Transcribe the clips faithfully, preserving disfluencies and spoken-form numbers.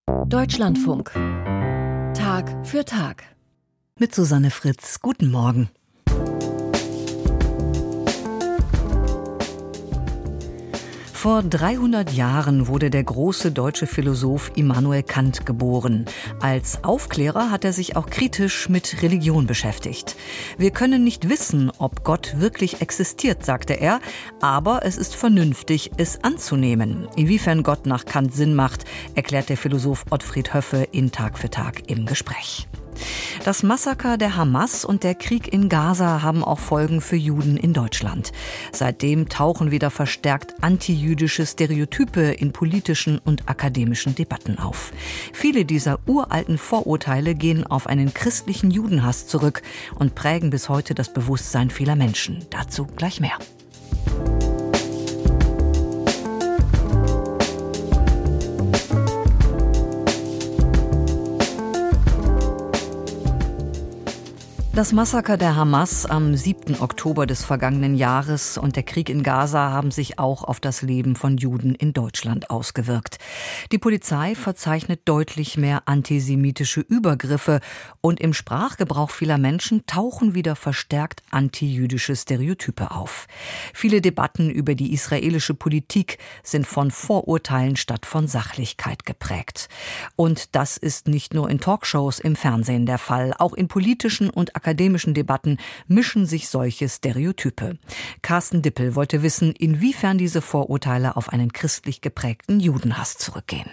Deutschlandfunk. Tag für Tag. Mit Susanne Fritz. Guten Morgen. Vor dreihundert Jahren wurde der große deutsche Philosoph Immanuel Kant geboren. Als Aufklärer hat er sich auch kritisch mit Religion beschäftigt. Wir können nicht wissen, ob Gott wirklich existiert, sagte er, aber es ist vernünftig, es anzunehmen. Inwiefern Gott nach Kant Sinn macht, erklärt der Philosoph Ottfried Höffe in Tag für Tag im Gespräch. Das Massaker der Hamas und der Krieg in Gaza haben auch Folgen für Juden in Deutschland. Seitdem tauchen wieder verstärkt antijüdische Stereotype in politischen und akademischen Debatten auf. Viele dieser uralten Vorurteile gehen auf einen christlichen Judenhass zurück und prägen bis heute das Bewusstsein vieler Menschen. Dazu gleich mehr. Das Massaker der Hamas am siebten Oktober des vergangenen Jahres und der Krieg in Gaza haben sich auch auf das Leben von Juden in Deutschland ausgewirkt. Die Polizei verzeichnet deutlich mehr antisemitische Übergriffe und im Sprachgebrauch vieler Menschen tauchen wieder verstärkt antijüdische Stereotype auf. Viele Debatten über die israelische Politik sind von Vorurteilen statt von Sachlichkeit geprägt. Und das ist nicht nur in Talkshows im Fernsehen der Fall, auch in politischen und akademischen Debatten mischen sich solche Stereotype. Carsten Dippel wollte wissen, inwiefern diese Vorurteile auf einen christlich geprägten Judenhass zurückgehen.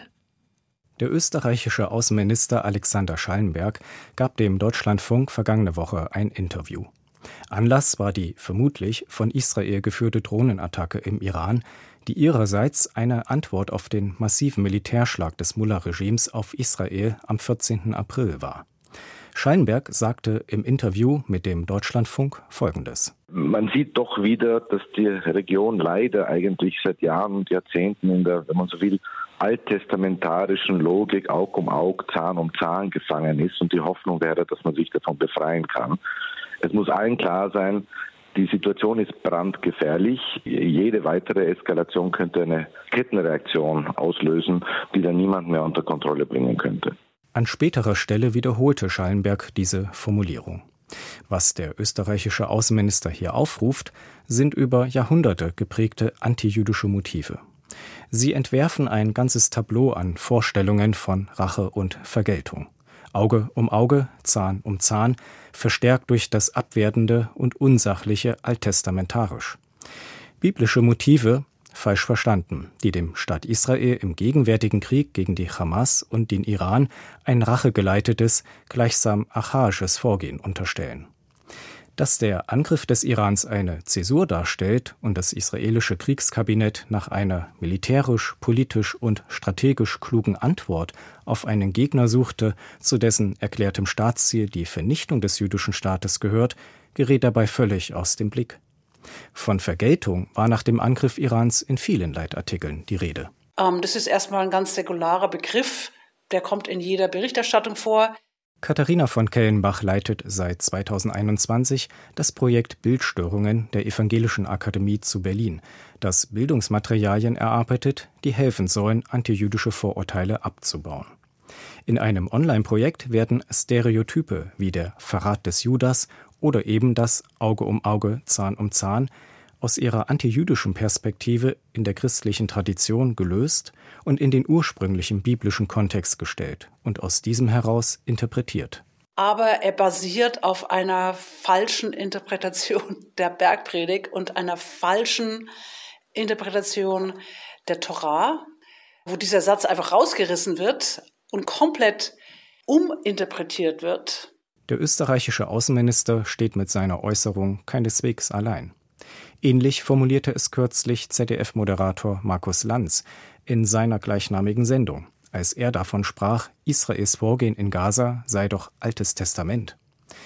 Der österreichische Außenminister Alexander Schallenberg gab dem Deutschlandfunk vergangene Woche ein Interview. Anlass war die vermutlich von Israel geführte Drohnenattacke im Iran, die ihrerseits eine Antwort auf den massiven Militärschlag des Mullah-Regimes auf Israel am vierzehnten April war. Schallenberg sagte im Interview mit dem Deutschlandfunk Folgendes. Man sieht doch wieder, dass die Region leider eigentlich seit Jahren und Jahrzehnten in der, wenn man so will, alttestamentarischen Logik Aug um Aug, Zahn um Zahn gefangen ist und die Hoffnung wäre, dass man sich davon befreien kann. Es muss allen klar sein, die Situation ist brandgefährlich. Jede weitere Eskalation könnte eine Kettenreaktion auslösen, die dann niemand mehr unter Kontrolle bringen könnte. An späterer Stelle wiederholte Schallenberg diese Formulierung. Was der österreichische Außenminister hier aufruft, sind über Jahrhunderte geprägte antijüdische Motive. Sie entwerfen ein ganzes Tableau an Vorstellungen von Rache und Vergeltung. Auge um Auge, Zahn um Zahn, verstärkt durch das Abwertende und Unsachliche alttestamentarisch. Biblische Motive, falsch verstanden, die dem Staat Israel im gegenwärtigen Krieg gegen die Hamas und den Iran ein rachegeleitetes, gleichsam archaisches Vorgehen unterstellen. Dass der Angriff des Irans eine Zäsur darstellt und das israelische Kriegskabinett nach einer militärisch, politisch und strategisch klugen Antwort auf einen Gegner suchte, zu dessen erklärtem Staatsziel die Vernichtung des jüdischen Staates gehört, gerät dabei völlig aus dem Blick. Von Vergeltung war nach dem Angriff Irans in vielen Leitartikeln die Rede. Ähm, das ist erstmal ein ganz säkularer Begriff, der kommt in jeder Berichterstattung vor. Katharina von Kellenbach leitet seit zweitausendeinundzwanzig das Projekt Bildstörungen der Evangelischen Akademie zu Berlin, das Bildungsmaterialien erarbeitet, die helfen sollen, antijüdische Vorurteile abzubauen. In einem Online-Projekt werden Stereotype wie der Verrat des Judas oder eben das Auge um Auge, Zahn um Zahn aus ihrer antijüdischen Perspektive in der christlichen Tradition gelöst und in den ursprünglichen biblischen Kontext gestellt und aus diesem heraus interpretiert. Aber er basiert auf einer falschen Interpretation der Bergpredigt und einer falschen Interpretation der Torah, wo dieser Satz einfach rausgerissen wird und komplett uminterpretiert wird. Der österreichische Außenminister steht mit seiner Äußerung keineswegs allein. Ähnlich formulierte es kürzlich Z D F-Moderator Markus Lanz in seiner gleichnamigen Sendung, als er davon sprach, Israels Vorgehen in Gaza sei doch Altes Testament.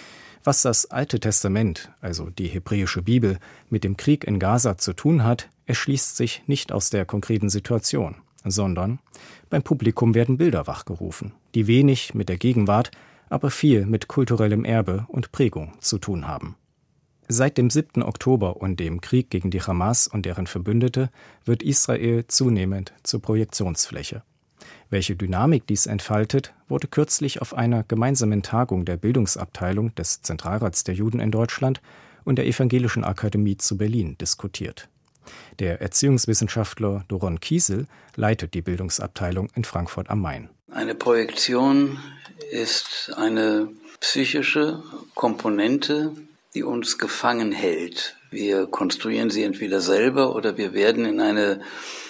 Was das Alte Testament, also die hebräische Bibel, mit dem Krieg in Gaza zu tun hat, erschließt sich nicht aus der konkreten Situation, sondern beim Publikum werden Bilder wachgerufen, die wenig mit der Gegenwart, aber viel mit kulturellem Erbe und Prägung zu tun haben. Seit dem siebten Oktober und dem Krieg gegen die Hamas und deren Verbündete wird Israel zunehmend zur Projektionsfläche. Welche Dynamik dies entfaltet, wurde kürzlich auf einer gemeinsamen Tagung der Bildungsabteilung des Zentralrats der Juden in Deutschland und der Evangelischen Akademie zu Berlin diskutiert. Der Erziehungswissenschaftler Doron Kiesel leitet die Bildungsabteilung in Frankfurt am Main. Eine Projektion ist eine psychische Komponente, die uns gefangen hält. Wir konstruieren sie entweder selber oder wir werden in eine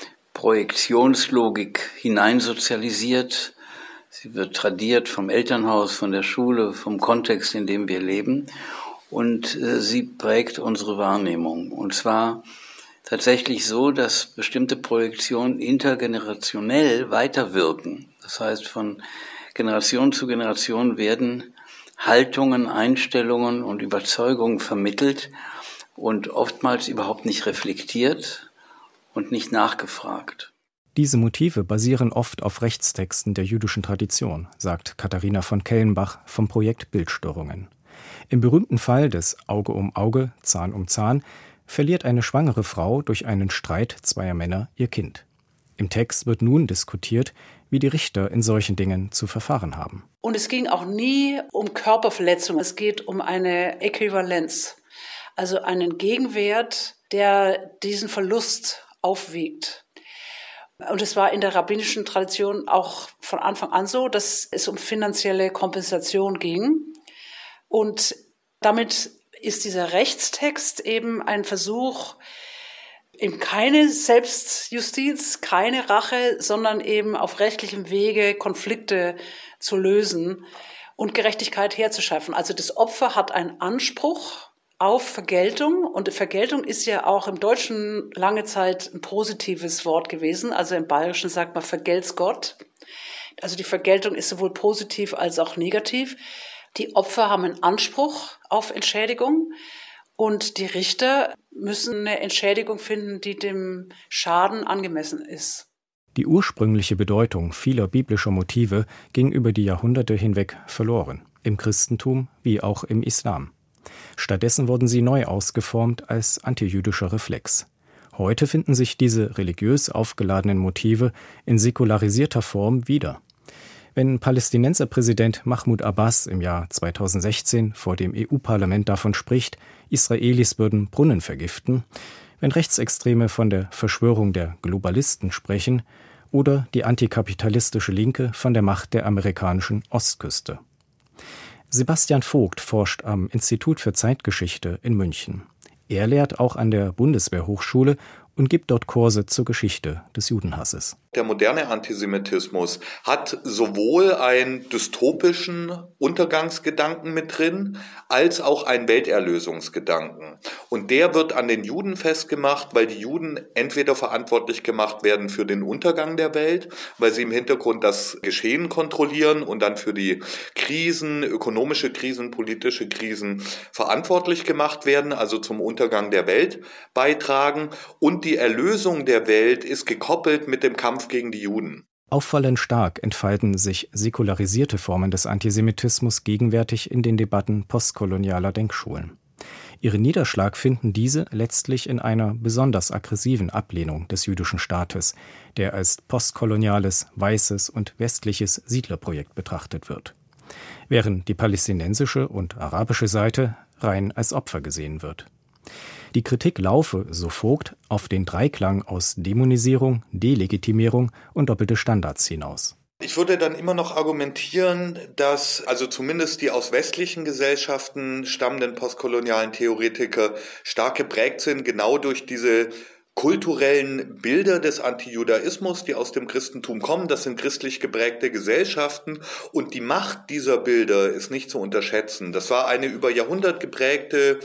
Projektionslogik hineinsozialisiert. Sie wird tradiert vom Elternhaus, von der Schule, vom Kontext, in dem wir leben. Und äh, sie prägt unsere Wahrnehmung. Und zwar tatsächlich so, dass bestimmte Projektionen intergenerationell weiterwirken. Das heißt, von Generation zu Generation werden Haltungen, Einstellungen und Überzeugungen vermittelt und oftmals überhaupt nicht reflektiert und nicht nachgefragt. Diese Motive basieren oft auf Rechtstexten der jüdischen Tradition, sagt Katharina von Kellenbach vom Projekt Bildstörungen. Im berühmten Fall des Auge um Auge, Zahn um Zahn verliert eine schwangere Frau durch einen Streit zweier Männer ihr Kind. Im Text wird nun diskutiert, wie die Richter in solchen Dingen zu verfahren haben. Und es ging auch nie um Körperverletzung, es geht um eine Äquivalenz, also einen Gegenwert, der diesen Verlust aufwiegt. Und es war in der rabbinischen Tradition auch von Anfang an so, dass es um finanzielle Kompensation ging. Und damit ist dieser Rechtstext eben ein Versuch, eben keine Selbstjustiz, keine Rache, sondern eben auf rechtlichem Wege Konflikte zu lösen und Gerechtigkeit herzuschaffen. Also das Opfer hat einen Anspruch auf Vergeltung und Vergeltung ist ja auch im Deutschen lange Zeit ein positives Wort gewesen. Also im Bayerischen sagt man vergelt's Gott. Also die Vergeltung ist sowohl positiv als auch negativ. Die Opfer haben einen Anspruch auf Entschädigung und die Richter müssen eine Entschädigung finden, die dem Schaden angemessen ist. Die ursprüngliche Bedeutung vieler biblischer Motive ging über die Jahrhunderte hinweg verloren, im Christentum wie auch im Islam. Stattdessen wurden sie neu ausgeformt als antijüdischer Reflex. Heute finden sich diese religiös aufgeladenen Motive in säkularisierter Form wieder. Wenn Palästinenser Präsident Mahmoud Abbas im Jahr zweitausendsechzehn vor dem E U-Parlament davon spricht, Israelis würden Brunnen vergiften, wenn Rechtsextreme von der Verschwörung der Globalisten sprechen oder die antikapitalistische Linke von der Macht der amerikanischen Ostküste. Sebastian Vogt forscht am Institut für Zeitgeschichte in München. Er lehrt auch an der Bundeswehrhochschule und gibt dort Kurse zur Geschichte des Judenhasses. Der moderne Antisemitismus hat sowohl einen dystopischen Untergangsgedanken mit drin, als auch einen Welterlösungsgedanken. Und der wird an den Juden festgemacht, weil die Juden entweder verantwortlich gemacht werden für den Untergang der Welt, weil sie im Hintergrund das Geschehen kontrollieren und dann für die Krisen, ökonomische Krisen, politische Krisen verantwortlich gemacht werden, also zum Untergang der Welt beitragen. Und die Erlösung der Welt ist gekoppelt mit dem Kampf gegen die Juden. Auffallend stark entfalten sich säkularisierte Formen des Antisemitismus gegenwärtig in den Debatten postkolonialer Denkschulen. Ihren Niederschlag finden diese letztlich in einer besonders aggressiven Ablehnung des jüdischen Staates, der als postkoloniales, weißes und westliches Siedlerprojekt betrachtet wird, während die palästinensische und arabische Seite rein als Opfer gesehen wird. Die Kritik laufe, so Vogt, auf den Dreiklang aus Dämonisierung, Delegitimierung und doppelte Standards hinaus. Ich würde dann immer noch argumentieren, dass also zumindest die aus westlichen Gesellschaften stammenden postkolonialen Theoretiker stark geprägt sind, genau durch diese kulturellen Bilder des Antijudaismus, die aus dem Christentum kommen. Das sind christlich geprägte Gesellschaften und die Macht dieser Bilder ist nicht zu unterschätzen. Das war eine über Jahrhundert geprägte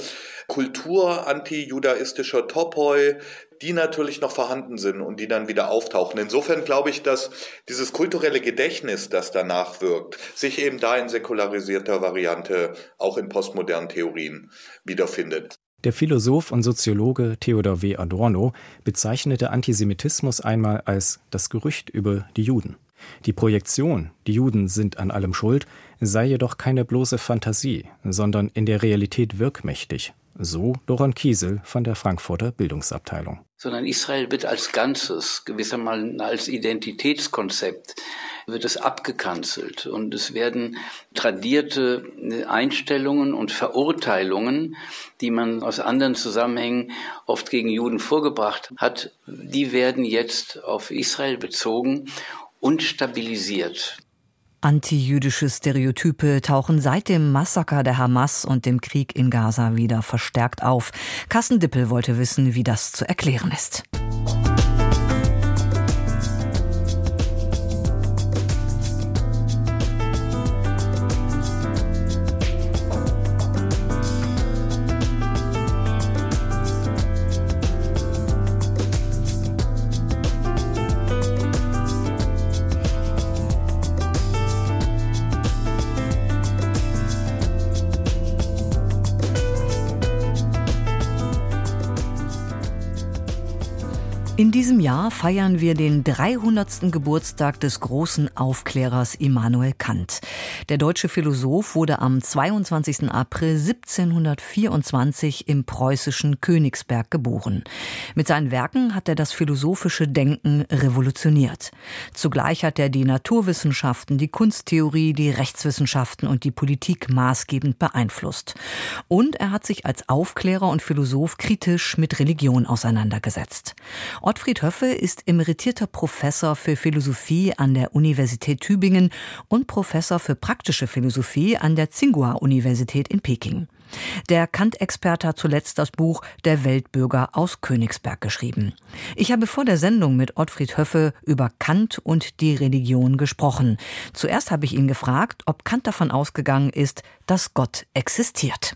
Kultur antijudaistischer Topoi, die natürlich noch vorhanden sind und die dann wieder auftauchen. Insofern glaube ich, dass dieses kulturelle Gedächtnis, das danach wirkt, sich eben da in säkularisierter Variante auch in postmodernen Theorien wiederfindet. Der Philosoph und Soziologe Theodor W. Adorno bezeichnete Antisemitismus einmal als das Gerücht über die Juden. Die Projektion, die Juden sind an allem schuld, sei jedoch keine bloße Fantasie, sondern in der Realität wirkmächtig So Doran Kiesel von der Frankfurter Bildungsabteilung. Sondern Israel wird als Ganzes, gewissermaßen als Identitätskonzept, wird es abgekanzelt. Und es werden tradierte Einstellungen und Verurteilungen, die man aus anderen Zusammenhängen oft gegen Juden vorgebracht hat, die werden jetzt auf Israel bezogen und stabilisiert. Antijüdische Stereotype tauchen seit dem Massaker der Hamas und dem Krieg in Gaza wieder verstärkt auf. Carsten Dippel wollte wissen, wie das zu erklären ist. In diesem Jahr feiern wir den dreihundertsten Geburtstag des großen Aufklärers Immanuel Kant. Der deutsche Philosoph wurde am zweiundzwanzigsten April siebzehnhundertvierundzwanzig im preußischen Königsberg geboren. Mit seinen Werken hat er das philosophische Denken revolutioniert. Zugleich hat er die Naturwissenschaften, die Kunsttheorie, die Rechtswissenschaften und die Politik maßgebend beeinflusst. Und er hat sich als Aufklärer und Philosoph kritisch mit Religion auseinandergesetzt. Ottfried Höffe ist emeritierter Professor für Philosophie an der Universität Tübingen und Professor für praktische Philosophie an der Tsinghua-Universität in Peking. Der Kant-Experte hat zuletzt das Buch Der Weltbürger aus Königsberg geschrieben. Ich habe vor der Sendung mit Ottfried Höffe über Kant und die Religion gesprochen. Zuerst habe ich ihn gefragt, ob Kant davon ausgegangen ist, dass Gott existiert.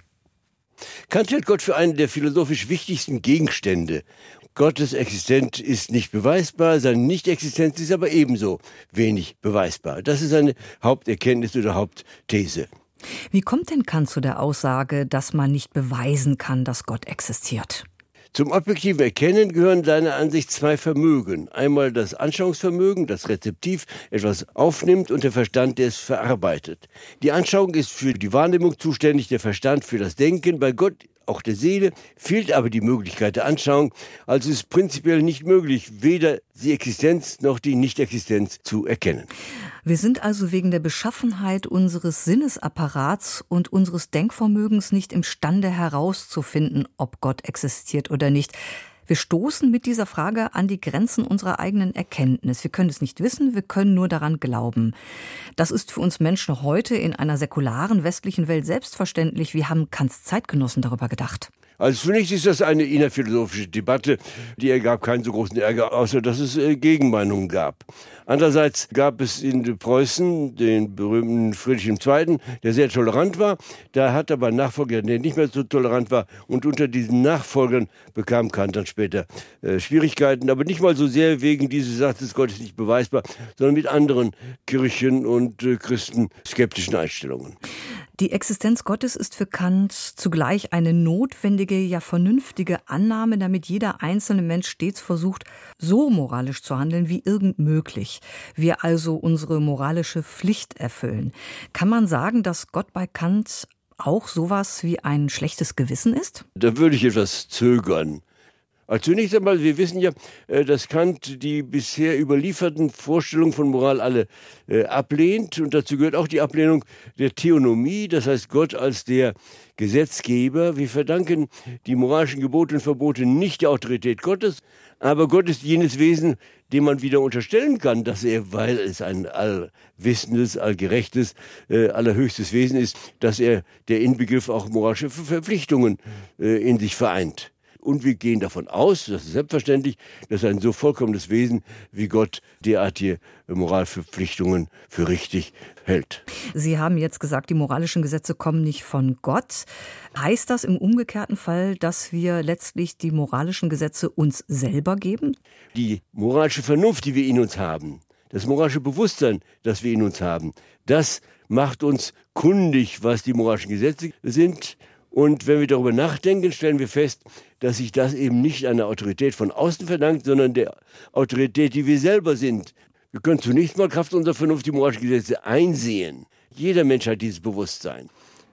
Kant hält Gott für einen der philosophisch wichtigsten Gegenstände. Gottes Existenz ist nicht beweisbar, seine Nichtexistenz ist aber ebenso wenig beweisbar. Das ist seine Haupterkenntnis oder Hauptthese. Wie kommt denn Kant zu der Aussage, dass man nicht beweisen kann, dass Gott existiert? Zum objektiven Erkennen gehören seiner Ansicht zwei Vermögen. Einmal das Anschauungsvermögen, das rezeptiv etwas aufnimmt, und der Verstand, der es verarbeitet. Die Anschauung ist für die Wahrnehmung zuständig, der Verstand für das Denken. Bei Gott, auch der Seele, fehlt aber die Möglichkeit der Anschauung. Also ist es prinzipiell nicht möglich, weder die Existenz noch die Nichtexistenz zu erkennen. Wir sind also wegen der Beschaffenheit unseres Sinnesapparats und unseres Denkvermögens nicht imstande herauszufinden, ob Gott existiert oder nicht. Wir stoßen mit dieser Frage an die Grenzen unserer eigenen Erkenntnis. Wir können es nicht wissen, wir können nur daran glauben. Das ist für uns Menschen heute in einer säkularen westlichen Welt selbstverständlich. Wie haben Kants Zeitgenossen darüber gedacht? Also zunächst ist das eine innerphilosophische Debatte, die ergab keinen so großen Ärger, außer dass es äh, Gegenmeinungen gab. Andererseits gab es in Preußen den berühmten Friedrich der Zweite., der sehr tolerant war. Da hat aber einen Nachfolger, der nicht mehr so tolerant war. Und unter diesen Nachfolgern bekam Kant dann später äh, Schwierigkeiten. Aber nicht mal so sehr wegen dieses Satzes, Gott ist nicht beweisbar, sondern mit anderen Kirchen und äh, Christen skeptischen Einstellungen. Die Existenz Gottes ist für Kant zugleich eine notwendige, ja vernünftige Annahme, damit jeder einzelne Mensch stets versucht, so moralisch zu handeln wie irgend möglich. Wir also unsere moralische Pflicht erfüllen. Kann man sagen, dass Gott bei Kant auch sowas wie ein schlechtes Gewissen ist? Da würde ich etwas zögern. Also zunächst einmal, wir wissen ja, dass Kant die bisher überlieferten Vorstellungen von Moral alle äh, ablehnt. Und dazu gehört auch die Ablehnung der Theonomie, das heißt Gott als der Gesetzgeber. Wir verdanken die moralischen Gebote und Verbote nicht der Autorität Gottes, aber Gott ist jenes Wesen, dem man wieder unterstellen kann, dass er, weil es ein allwissendes, allgerechtes, äh, allerhöchstes Wesen ist, dass er der Inbegriff auch moralischer Verpflichtungen äh, in sich vereint. Und wir gehen davon aus, das ist selbstverständlich, dass ein so vollkommenes Wesen wie Gott derartige Moralverpflichtungen für richtig hält. Sie haben jetzt gesagt, die moralischen Gesetze kommen nicht von Gott. Heißt das im umgekehrten Fall, dass wir letztlich die moralischen Gesetze uns selber geben? Die moralische Vernunft, die wir in uns haben, das moralische Bewusstsein, das wir in uns haben, das macht uns kundig, was die moralischen Gesetze sind. Und wenn wir darüber nachdenken, stellen wir fest, dass sich das eben nicht einer Autorität von außen verdankt, sondern der Autorität, die wir selber sind. Wir können zunächst mal Kraft unserer Vernunft die moralischen Gesetze einsehen. Jeder Mensch hat dieses Bewusstsein.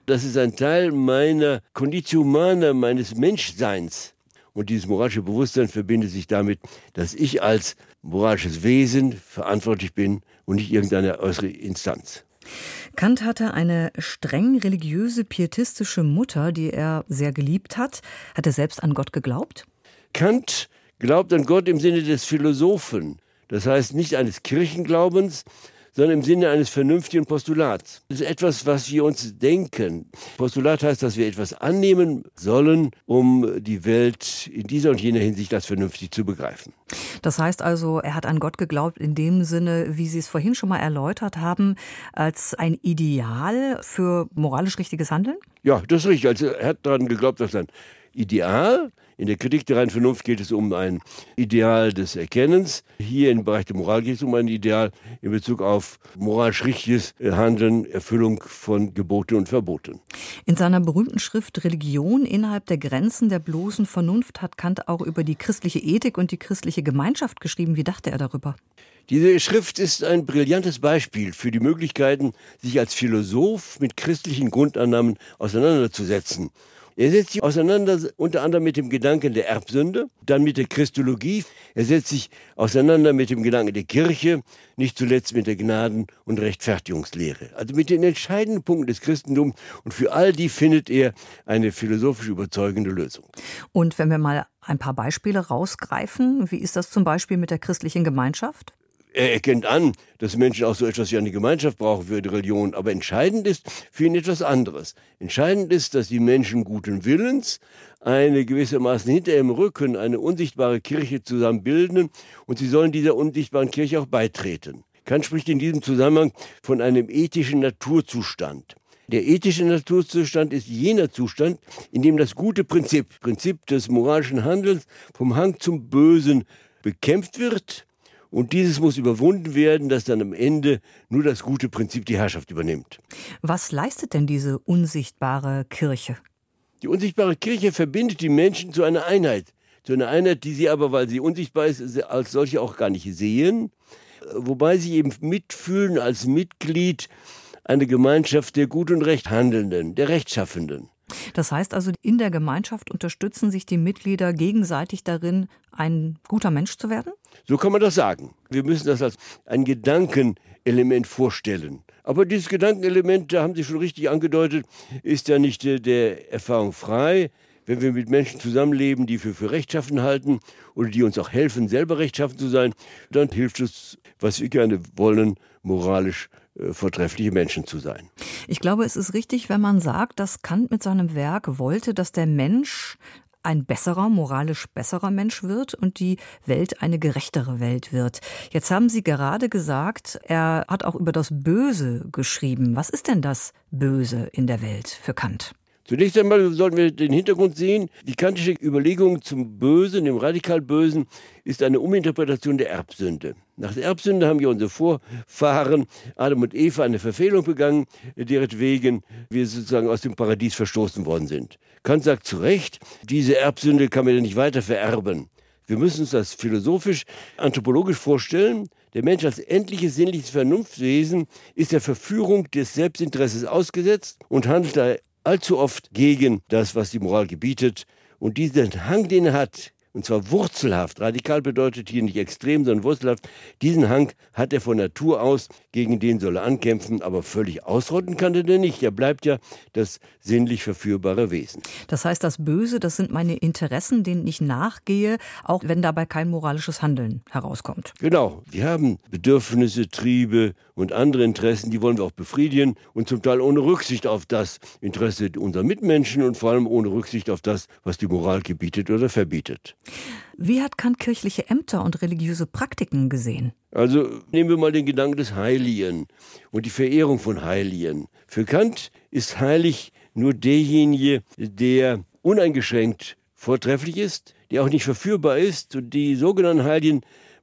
Das ist ein Teil meiner Conditio humana, meines Menschseins. Und dieses moralische Bewusstsein verbindet sich damit, dass ich als moralisches Wesen verantwortlich bin und nicht irgendeine äußere Instanz. Kant hatte eine streng religiöse, pietistische Mutter, die er sehr geliebt hat. Hat er selbst an Gott geglaubt? Kant glaubt an Gott im Sinne des Philosophen. Das heißt nicht eines Kirchenglaubens, sondern im Sinne eines vernünftigen Postulats. Das ist etwas, was wir uns denken. Postulat heißt, dass wir etwas annehmen sollen, um die Welt in dieser und jener Hinsicht als vernünftig zu begreifen. Das heißt also, er hat an Gott geglaubt in dem Sinne, wie Sie es vorhin schon mal erläutert haben, als ein Ideal für moralisch richtiges Handeln? Ja, das ist richtig. Also er hat daran geglaubt, dass ein Ideal, in der Kritik der reinen Vernunft geht es um ein Ideal des Erkennens. Hier im Bereich der Moral geht es um ein Ideal in Bezug auf moralisch richtiges Handeln, Erfüllung von Geboten und Verboten. In seiner berühmten Schrift Religion innerhalb der Grenzen der bloßen Vernunft hat Kant auch über die christliche Ethik und die christliche Gemeinschaft geschrieben. Wie dachte er darüber? Diese Schrift ist ein brillantes Beispiel für die Möglichkeiten, sich als Philosoph mit christlichen Grundannahmen auseinanderzusetzen. Er setzt sich auseinander unter anderem mit dem Gedanken der Erbsünde, dann mit der Christologie. Er setzt sich auseinander mit dem Gedanken der Kirche, nicht zuletzt mit der Gnaden- und Rechtfertigungslehre. Also mit den entscheidenden Punkten des Christentums. Und für all die findet er eine philosophisch überzeugende Lösung. Und wenn wir mal ein paar Beispiele rausgreifen, wie ist das zum Beispiel mit der christlichen Gemeinschaft? Er erkennt an, dass Menschen auch so etwas wie eine Gemeinschaft brauchen für die Religion. Aber entscheidend ist für ihn etwas anderes. Entscheidend ist, dass die Menschen guten Willens eine gewissermaßen hinter ihrem Rücken eine unsichtbare Kirche zusammen bilden und sie sollen dieser unsichtbaren Kirche auch beitreten. Kant spricht in diesem Zusammenhang von einem ethischen Naturzustand. Der ethische Naturzustand ist jener Zustand, in dem das gute Prinzip, Prinzip des moralischen Handelns vom Hang zum Bösen bekämpft wird. Und dieses muss überwunden werden, dass dann am Ende nur das gute Prinzip die Herrschaft übernimmt. Was leistet denn diese unsichtbare Kirche? Die unsichtbare Kirche verbindet die Menschen zu einer Einheit. Zu einer Einheit, die sie aber, weil sie unsichtbar ist, als solche auch gar nicht sehen. Wobei sie eben mitfühlen als Mitglied eine Gemeinschaft der gut und recht Handelnden, der Rechtschaffenden. Das heißt also, in der Gemeinschaft unterstützen sich die Mitglieder gegenseitig darin, ein guter Mensch zu werden? So kann man das sagen. Wir müssen das als ein Gedankenelement vorstellen. Aber dieses Gedankenelement, da haben Sie schon richtig angedeutet, ist ja nicht der Erfahrung frei. Wenn wir mit Menschen zusammenleben, die wir für rechtschaffen halten oder die uns auch helfen, selber rechtschaffen zu sein, dann hilft es, was wir gerne wollen, moralisch vortreffliche Menschen zu sein. Ich glaube, es ist richtig, wenn man sagt, dass Kant mit seinem Werk wollte, dass der Mensch ein besserer, moralisch besserer Mensch wird und die Welt eine gerechtere Welt wird. Jetzt haben Sie gerade gesagt, er hat auch über das Böse geschrieben. Was ist denn das Böse in der Welt für Kant? Zunächst einmal sollten wir den Hintergrund sehen. Die kantische Überlegung zum Bösen, dem radikal Bösen, ist eine Uminterpretation der Erbsünde. Nach der Erbsünde haben ja unsere Vorfahren, Adam und Eva, eine Verfehlung begangen, deretwegen wir sozusagen aus dem Paradies verstoßen worden sind. Kant sagt zu Recht, diese Erbsünde kann man ja nicht weiter vererben. Wir müssen uns das philosophisch, anthropologisch vorstellen. Der Mensch als endliches sinnliches Vernunftwesen ist der Verführung des Selbstinteresses ausgesetzt und handelt da allzu oft gegen das, was die Moral gebietet. Und diesen Hang, den er hat, und zwar wurzelhaft, radikal bedeutet hier nicht extrem, sondern wurzelhaft, diesen Hang hat er von Natur aus, gegen den soll er ankämpfen, aber völlig ausrotten kann er denn nicht. Er bleibt ja das sinnlich verführbare Wesen. Das heißt, das Böse, das sind meine Interessen, denen ich nachgehe, auch wenn dabei kein moralisches Handeln herauskommt. Genau. Wir haben Bedürfnisse, Triebe und andere Interessen, die wollen wir auch befriedigen und zum Teil ohne Rücksicht auf das Interesse unserer Mitmenschen und vor allem ohne Rücksicht auf das, was die Moral gebietet oder verbietet. Wie hat Kant kirchliche Ämter und religiöse Praktiken gesehen? Also nehmen wir mal den Gedanken des Heiligen und die Verehrung von Heiligen. Für Kant ist heilig nur derjenige, der uneingeschränkt vortrefflich ist, der auch nicht verführbar ist. Und die sogenannten Heiligen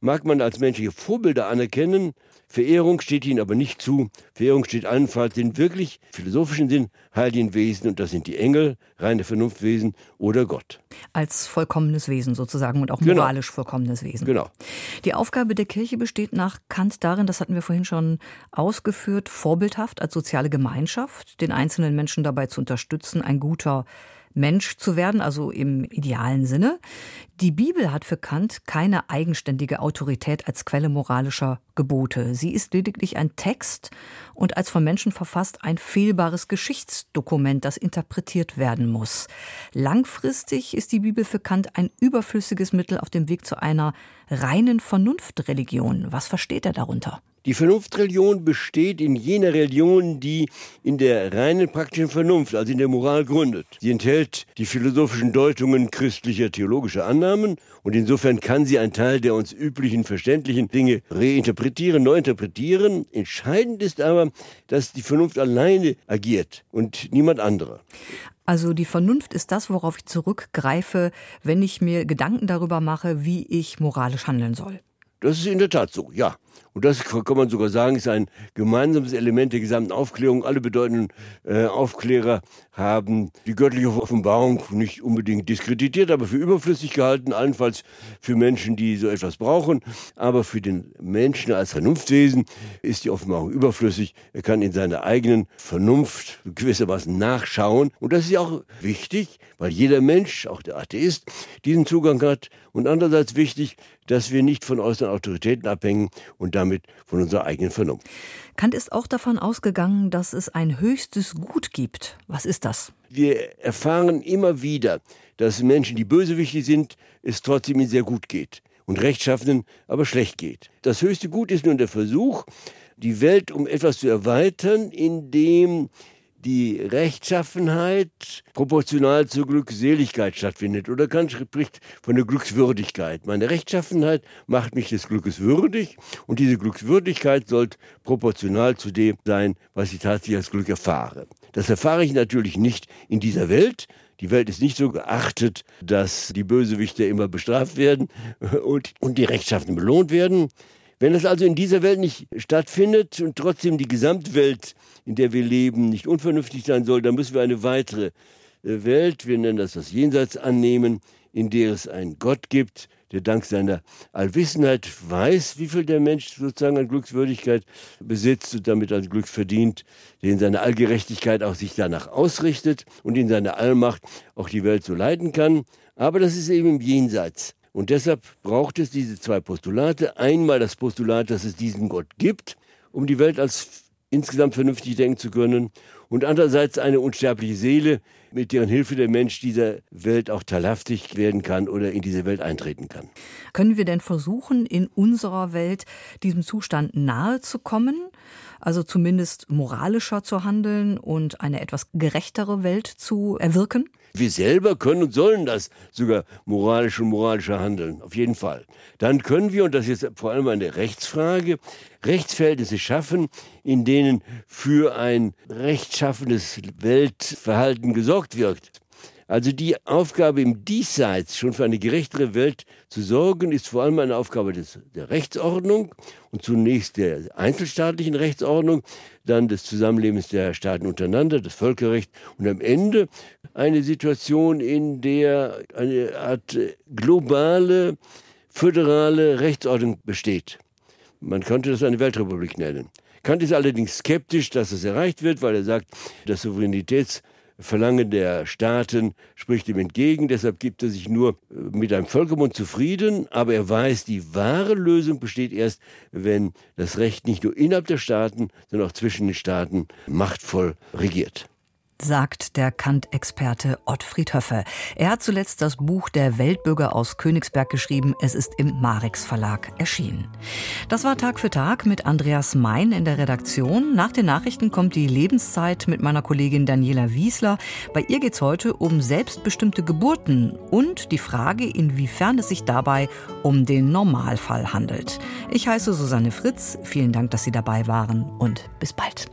mag man als menschliche Vorbilder anerkennen. Verehrung steht ihnen aber nicht zu. Verehrung steht allenfalls den wirklich philosophischen Sinn heiligen Wesen, und das sind die Engel, reine Vernunftwesen oder Gott. Als vollkommenes Wesen sozusagen und auch Genau. moralisch vollkommenes Wesen. Genau. Die Aufgabe der Kirche besteht nach Kant darin, das hatten wir vorhin schon ausgeführt, vorbildhaft als soziale Gemeinschaft, den einzelnen Menschen dabei zu unterstützen, ein guter Mensch zu werden, also im idealen Sinne. Die Bibel hat für Kant keine eigenständige Autorität als Quelle moralischer Gebote. Sie ist lediglich ein Text und als von Menschen verfasst ein fehlbares Geschichtsdokument, das interpretiert werden muss. Langfristig ist die Bibel für Kant ein überflüssiges Mittel auf dem Weg zu einer reinen Vernunftreligion. Was versteht er darunter? Die Vernunftreligion besteht in jener Religion, die in der reinen praktischen Vernunft, also in der Moral, gründet. Sie enthält die philosophischen Deutungen christlicher theologischer Annahmen und insofern kann sie einen Teil der uns üblichen verständlichen Dinge reinterpretieren, neu interpretieren. Entscheidend ist aber, dass die Vernunft alleine agiert und niemand anderer. Also die Vernunft ist das, worauf ich zurückgreife, wenn ich mir Gedanken darüber mache, wie ich moralisch handeln soll. Das ist in der Tat so, ja. Und das kann man sogar sagen, ist ein gemeinsames Element der gesamten Aufklärung. Alle bedeutenden äh, Aufklärer haben die göttliche Offenbarung nicht unbedingt diskreditiert, aber für überflüssig gehalten, allenfalls für Menschen, die so etwas brauchen. Aber für den Menschen als Vernunftwesen ist die Offenbarung überflüssig. Er kann in seiner eigenen Vernunft gewissermaßen nachschauen. Und das ist ja auch wichtig, weil jeder Mensch, auch der Atheist, diesen Zugang hat. Und andererseits wichtig, dass wir nicht von äußeren Autoritäten abhängen und damit von unserer eigenen Vernunft. Kant ist auch davon ausgegangen, dass es ein höchstes Gut gibt. Was ist das? Wir erfahren immer wieder, dass Menschen, die bösewichtig sind, es trotzdem ihnen sehr gut geht und Rechtschaffenen aber schlecht geht. Das höchste Gut ist nun der Versuch, die Welt um etwas zu erweitern, indem die Rechtschaffenheit proportional zur Glückseligkeit stattfindet. Oder Kant spricht von der Glückswürdigkeit. Meine Rechtschaffenheit macht mich des Glückes würdig und diese Glückswürdigkeit sollte proportional zu dem sein, was ich tatsächlich als Glück erfahre. Das erfahre ich natürlich nicht in dieser Welt. Die Welt ist nicht so geachtet, dass die Bösewichter immer bestraft werden und, und die Rechtschaffenen belohnt werden. Wenn das also in dieser Welt nicht stattfindet und trotzdem die Gesamtwelt, in der wir leben, nicht unvernünftig sein soll, dann müssen wir eine weitere Welt, wir nennen das das Jenseits, annehmen, in der es einen Gott gibt, der dank seiner Allwissenheit weiß, wie viel der Mensch sozusagen an Glückswürdigkeit besitzt und damit an Glück verdient, der in seiner Allgerechtigkeit auch sich danach ausrichtet und in seiner Allmacht auch die Welt so leiten kann. Aber das ist eben im Jenseits. Und deshalb braucht es diese zwei Postulate. Einmal das Postulat, dass es diesen Gott gibt, um die Welt als insgesamt vernünftig denken zu können. Und andererseits eine unsterbliche Seele, mit deren Hilfe der Mensch dieser Welt auch teilhaftig werden kann oder in diese Welt eintreten kann. Können wir denn versuchen, in unserer Welt diesem Zustand nahe zu kommen? Also zumindest moralischer zu handeln und eine etwas gerechtere Welt zu erwirken? Wir selber können und sollen das sogar moralisch und moralischer handeln, auf jeden Fall. Dann können wir, und das ist jetzt vor allem eine Rechtsfrage, Rechtsverhältnisse schaffen, in denen für ein rechtschaffenes Weltverhalten gesorgt wird. Also die Aufgabe im Diesseits, schon für eine gerechtere Welt zu sorgen, ist vor allem eine Aufgabe des, der Rechtsordnung und zunächst der einzelstaatlichen Rechtsordnung, dann des Zusammenlebens der Staaten untereinander, das Völkerrecht und am Ende eine Situation, in der eine Art globale, föderale Rechtsordnung besteht. Man könnte das eine Weltrepublik nennen. Kant ist allerdings skeptisch, dass es erreicht wird, weil er sagt, das Souveränitätsverlangen der Staaten spricht ihm entgegen. Deshalb gibt er sich nur mit einem Völkerbund zufrieden. Aber er weiß, die wahre Lösung besteht erst, wenn das Recht nicht nur innerhalb der Staaten, sondern auch zwischen den Staaten machtvoll regiert. Sagt der Kant-Experte Ottfried Höffe. Er hat zuletzt das Buch Der Weltbürger aus Königsberg geschrieben. Es ist im Marix Verlag erschienen. Das war Tag für Tag mit Andreas Mein in der Redaktion. Nach den Nachrichten kommt die Lebenszeit mit meiner Kollegin Daniela Wiesler. Bei ihr geht es heute um selbstbestimmte Geburten und die Frage, inwiefern es sich dabei um den Normalfall handelt. Ich heiße Susanne Fritz. Vielen Dank, dass Sie dabei waren und bis bald.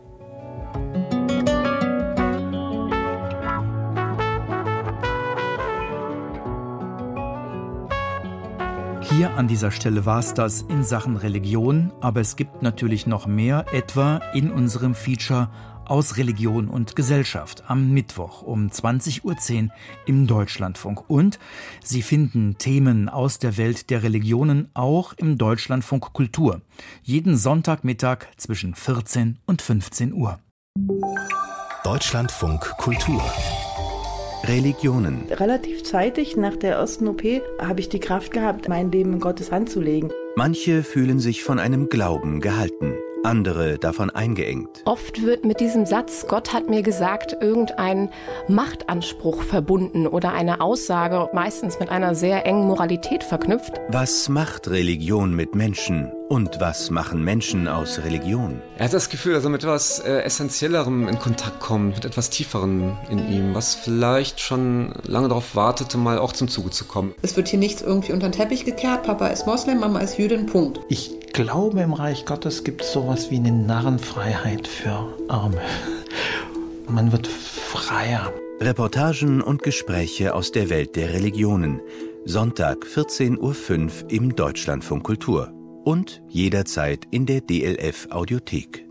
Hier an dieser Stelle war es das in Sachen Religion, aber es gibt natürlich noch mehr, etwa in unserem Feature aus Religion und Gesellschaft am Mittwoch um zwanzig Uhr zehn im Deutschlandfunk. Und Sie finden Themen aus der Welt der Religionen auch im Deutschlandfunk Kultur. Jeden Sonntagmittag zwischen vierzehn und fünfzehn Uhr. Deutschlandfunk Kultur. Religionen. Relativ zeitig nach der ersten O P habe ich die Kraft gehabt, mein Leben in Gottes Hand zu legen. Manche fühlen sich von einem Glauben gehalten, andere davon eingeengt. Oft wird mit diesem Satz, Gott hat mir gesagt, irgendein Machtanspruch verbunden oder eine Aussage, meistens mit einer sehr engen Moralität verknüpft. Was macht Religion mit Menschen? Und was machen Menschen aus Religion? Er hat das Gefühl, dass er mit etwas äh, Essentiellerem in Kontakt kommt, mit etwas Tieferem in ihm, was vielleicht schon lange darauf wartete, mal auch zum Zuge zu kommen. Es wird hier nichts irgendwie unter den Teppich gekehrt, Papa ist Moslem, Mama ist Jüdin, Punkt. Ich glaube, im Reich Gottes gibt es sowas wie eine Narrenfreiheit für Arme. Man wird freier. Reportagen und Gespräche aus der Welt der Religionen. Sonntag vierzehn Uhr fünf im Deutschlandfunk Kultur. Und jederzeit in der D L F Audiothek.